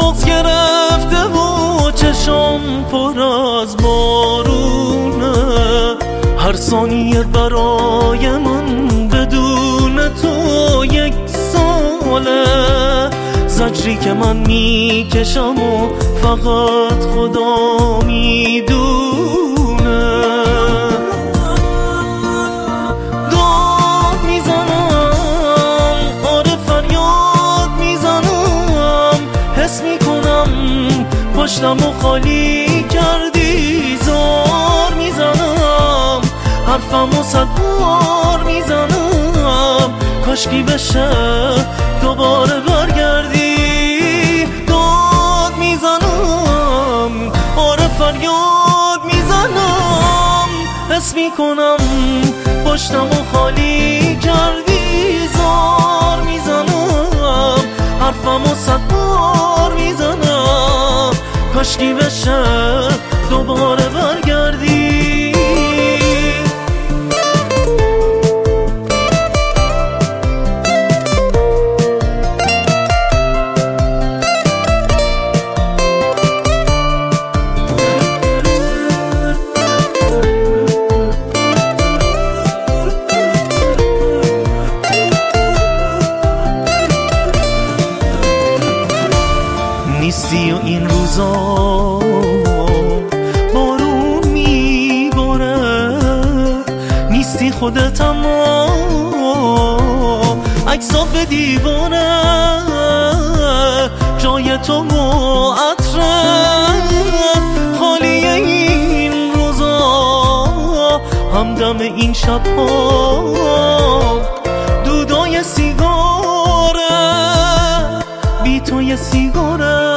بغض گرفته و چشم پر از بارونه، هر ثانیه برای من بدون تو یک ساله. زجری که من میکشم و فقط خدا میدونه. داد میزنم، آره فریاد میزنم، حس میکنم پشتم و خالی کردی. زار میزنم، حرفم و 100 بار میزنم، کاشکی بشه دوباره برگردی. داد میزنم، آره فریاد میزنم، حس میکنم پشتم و خالی کردی. زار میزنم، حرفم و 100 بار میزنم، کاشکی بشه دوباره برگردی. نیستی و این روزا بارون میباره، نیستی خودت اما عکسات به دیواره، جای تو و عطرت خالیه این روزا، همدم این شبها دودای سیگاره، بی تو یه سیگاره.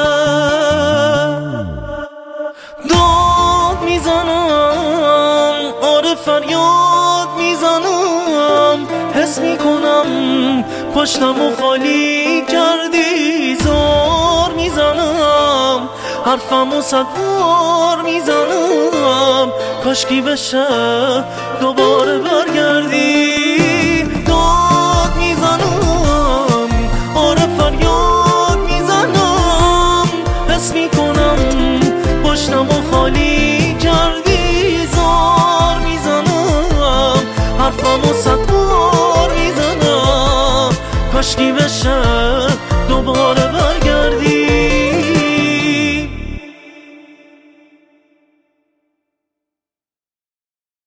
داد میزنم، آره فریاد میزنم، حس میکنم پشتم و خالی کردی. زار میزنم، حرفم و 100 بار میزنم، کاشکی بشه دوباره برگردی. داد میزنم، آره فریاد میزنم، حس میکنم پشتم و خالی کردی. زار میزنم، حرفم و 100 بار میزنم، کاشکی بشه دوباره